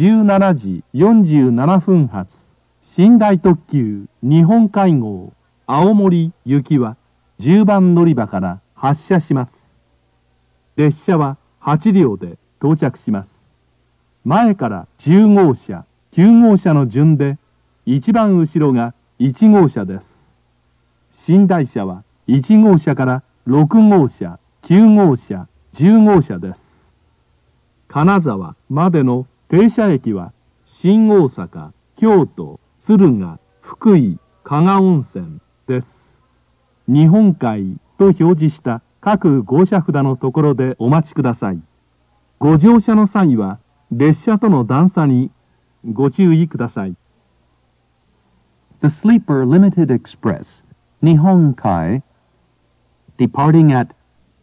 17時47分発、寝台特急日本海号青森行きは10番乗り場から発車します。列車は8両で到着します。前から10号車、9号車の順で、一番後ろが1号車です。寝台車は1号車から6号車、9号車、10号車です。金沢までの停車駅は、新大阪、京都、敦賀、福井、加賀温泉です。日本海と表示した各号車札のところでお待ちください。ご乗車の際は、列車との段差にご注意ください。 The Sleeper Limited Express, Nihonkai, departing at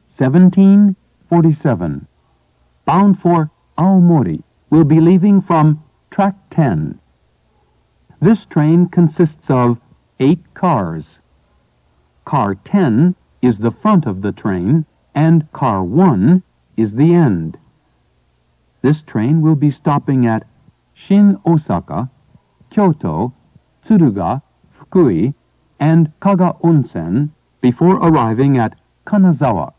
17:47, bound for Aomori, will be leaving from track 10. This train consists of 8 cars. Car 10 is the front of the train, and car 1 is the end. This train will be stopping at Shin Osaka, Kyoto, Tsuruga, Fukui, and Kaga Onsen before arriving at Kanazawa.